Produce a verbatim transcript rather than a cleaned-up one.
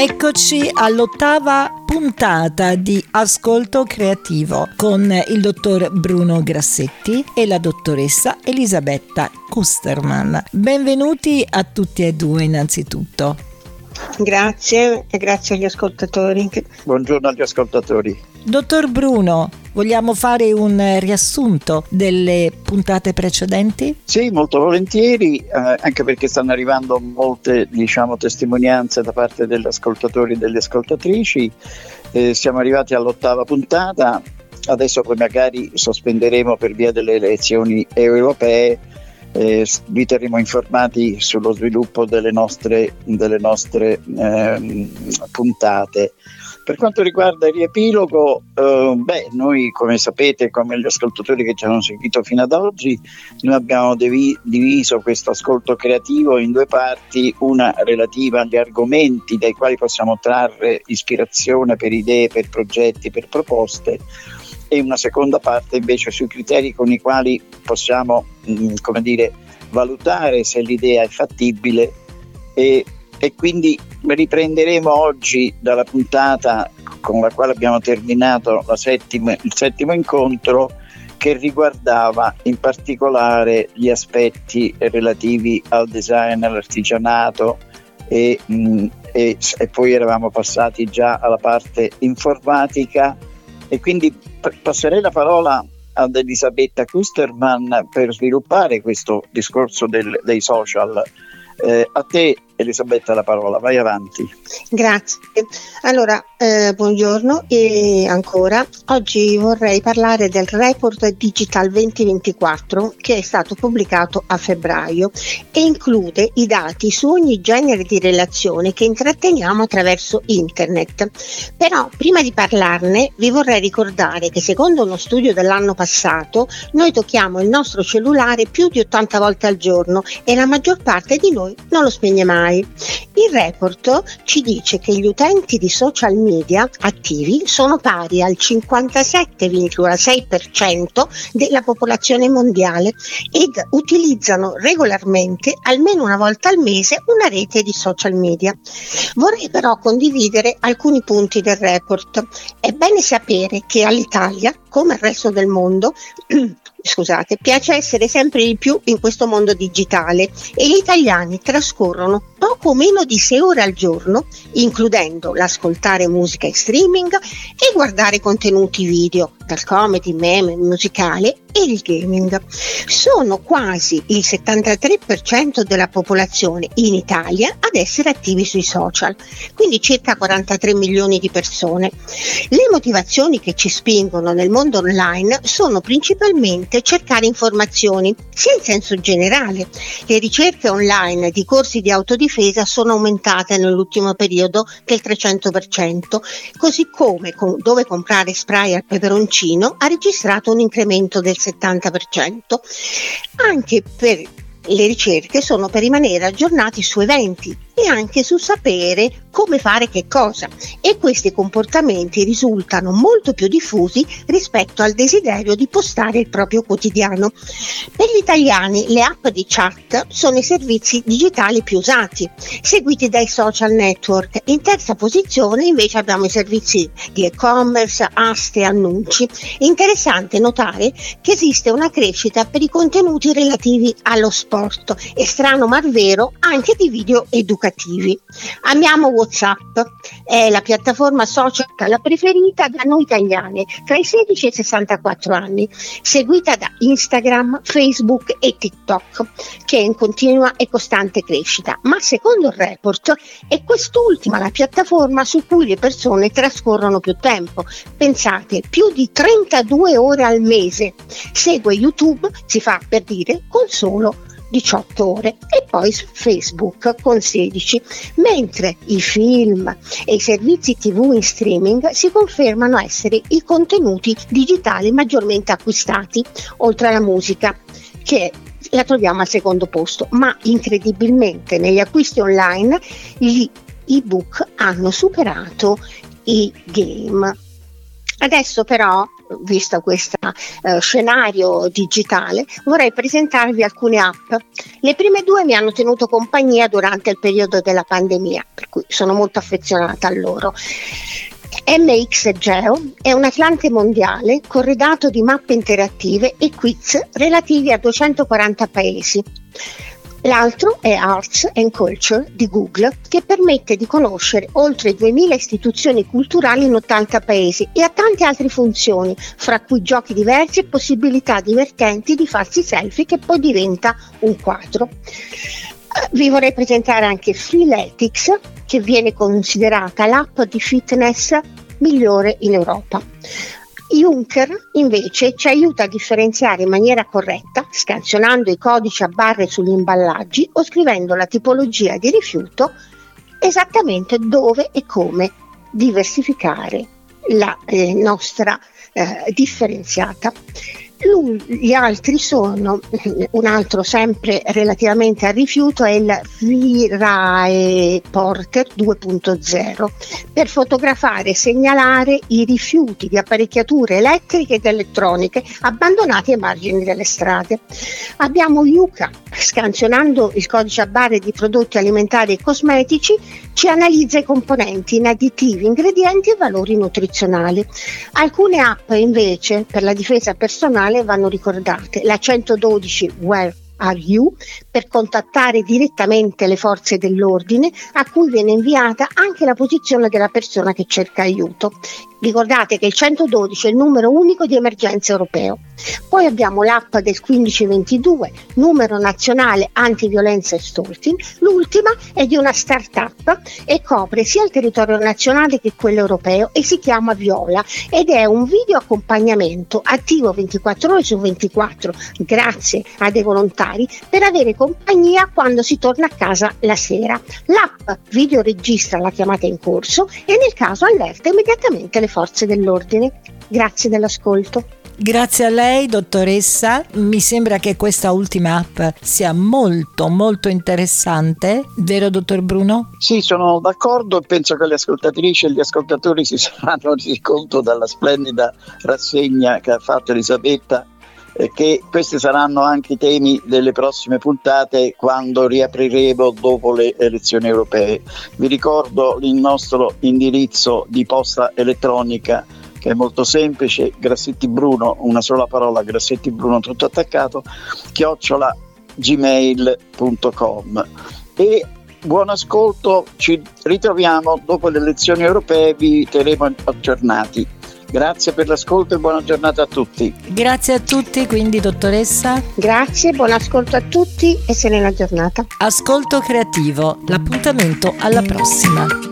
Eccoci all'ottava puntata di Ascolto Creativo con il dottor Bruno Grassetti e la dottoressa Elisabetta Kusterman. Benvenuti a tutti e due innanzitutto. Grazie e grazie agli ascoltatori. Buongiorno agli ascoltatori. Dottor Bruno, vogliamo fare un riassunto delle puntate precedenti? Sì, molto volentieri, eh, anche perché stanno arrivando molte, diciamo, testimonianze da parte degli ascoltatori e delle ascoltatrici. Eh, siamo arrivati all'ottava puntata, adesso poi magari sospenderemo per via delle elezioni europee. Eh, vi terremo informati sullo sviluppo delle nostre, delle nostre eh, puntate. Per quanto riguarda il riepilogo, eh, beh, noi come sapete, come gli ascoltatori che ci hanno seguito fino ad oggi, noi abbiamo devi- diviso questo ascolto creativo in due parti, una relativa agli argomenti dai quali possiamo trarre ispirazione per idee, per progetti, per proposte, e una seconda parte invece sui criteri con i quali possiamo, mh, come dire, valutare se l'idea è fattibile e, e quindi riprenderemo oggi dalla puntata con la quale abbiamo terminato la settima, il settimo incontro, che riguardava in particolare gli aspetti relativi al design, all'artigianato e, mh, e, e poi eravamo passati già alla parte informatica. E quindi passerei la parola ad Elisabetta Kusterman per sviluppare questo discorso del, dei social. Eh, a te, Elisabetta, la parola, vai avanti. Grazie. Allora, eh, buongiorno e ancora. Oggi vorrei parlare del report Digital duemilaventiquattro che è stato pubblicato a febbraio e include i dati su ogni genere di relazione che intratteniamo attraverso internet. Però, prima di parlarne, vi vorrei ricordare che secondo uno studio dell'anno passato, noi tocchiamo il nostro cellulare più di ottanta volte al giorno e la maggior parte di noi non lo spegne mai. Il report ci dice che gli utenti di social media attivi sono pari al cinquantasette virgola sei per cento della popolazione mondiale ed utilizzano regolarmente, almeno una volta al mese, una rete di social media. Vorrei però condividere alcuni punti del report. È bene sapere che all'Italia, come al resto del mondo, scusate, piace essere sempre di più in questo mondo digitale e gli italiani trascorrono poco meno di sei ore al giorno, includendo l'ascoltare musica in streaming e guardare contenuti video, dal comedy, meme, musicale e il gaming. Sono quasi il settantatré per cento della popolazione in Italia ad essere attivi sui social, quindi circa quarantatré milioni di persone. Le motivazioni che ci spingono nel mondo online sono principalmente cercare informazioni, sia in senso generale. Le ricerche online di corsi di autodifesa sono aumentate nell'ultimo periodo del trecento per cento, così come con, dove comprare spray al peperoncino ha registrato un incremento del settanta per cento. Anche per le ricerche sono per rimanere aggiornati su eventi e anche su sapere come fare che cosa, e questi comportamenti risultano molto più diffusi rispetto al desiderio di postare il proprio quotidiano. Per gli italiani le app di chat sono i servizi digitali più usati, seguiti dai social network. In terza posizione invece abbiamo i servizi di e-commerce, aste e annunci. Interessante notare che esiste una crescita per i contenuti relativi allo sport e, strano ma vero, anche di video educativi. Amiamo WhatsApp, è la piattaforma social preferita da noi italiani tra i sedici e i sessantaquattro anni, seguita da Instagram, Facebook e TikTok, che è in continua e costante crescita. Ma secondo il report è quest'ultima la piattaforma su cui le persone trascorrono più tempo. Pensate, più di trentadue ore al mese. Segue YouTube, si fa per dire, con solo diciotto ore, e poi su Facebook con sedici, mentre i film e i servizi tivù in streaming si confermano essere i contenuti digitali maggiormente acquistati, oltre alla musica, che la troviamo al secondo posto. Ma incredibilmente negli acquisti online gli ebook hanno superato i game. Adesso però visto questo uh, scenario digitale, vorrei presentarvi alcune app. Le prime due mi hanno tenuto compagnia durante il periodo della pandemia, per cui sono molto affezionata a loro. M X Geo è un atlante mondiale corredato di mappe interattive e quiz relativi a duecentoquaranta paesi. L'altro è Arts and Culture di Google, che permette di conoscere oltre duemila istituzioni culturali in ottanta paesi e ha tante altre funzioni, fra cui giochi diversi e possibilità divertenti di farsi selfie che poi diventa un quadro. Vi vorrei presentare anche Freeletics, che viene considerata l'app di fitness migliore in Europa. Juncker invece ci aiuta a differenziare in maniera corretta, scansionando i codici a barre sugli imballaggi o scrivendo la tipologia di rifiuto, esattamente dove e come diversificare la eh, nostra eh, differenziata. Gli altri sono, un altro sempre relativamente al rifiuto, è il Virae Porter due punto zero, per fotografare e segnalare i rifiuti di apparecchiature elettriche ed elettroniche abbandonati ai margini delle strade. Abbiamo Yuka, scansionando il codice a barre di prodotti alimentari e cosmetici, ci analizza i componenti in additivi, ingredienti e valori nutrizionali. Alcune app invece per la difesa personale vanno ricordate: la centododici Where Are You, per contattare direttamente le forze dell'ordine, a cui viene inviata anche la posizione della persona che cerca aiuto. Ricordate che il centododici è il numero unico di emergenza europeo. Poi abbiamo l'app del quindici ventidue, numero nazionale antiviolenza e stalking. L'ultima è di una start-up e copre sia il territorio nazionale che quello europeo e si chiama Viola ed è un video accompagnamento attivo ventiquattro ore su ventiquattro grazie a dei volontari per avere compagnia quando si torna a casa la sera. L'app video registra la chiamata in corso e nel caso allerta immediatamente le forze dell'ordine. Grazie dell'ascolto. Grazie a lei, dottoressa. Mi sembra che questa ultima app sia molto molto interessante, vero dottor Bruno? Sì, sono d'accordo e penso che le ascoltatrici e gli ascoltatori si saranno resi conto dalla splendida rassegna che ha fatto Elisabetta eh, che questi saranno anche i temi delle prossime puntate quando riapriremo dopo le elezioni europee. Vi ricordo il nostro indirizzo di posta elettronica, che è molto semplice: Grassetti Bruno, una sola parola, Grassetti Bruno tutto attaccato, chiocciola gmail punto com. E buon ascolto, ci ritroviamo dopo le elezioni europee, vi terremo aggiornati. Grazie per l'ascolto e buona giornata a tutti. Grazie a tutti, quindi dottoressa. Grazie, buon ascolto a tutti e serena giornata. Ascolto creativo, l'appuntamento alla prossima.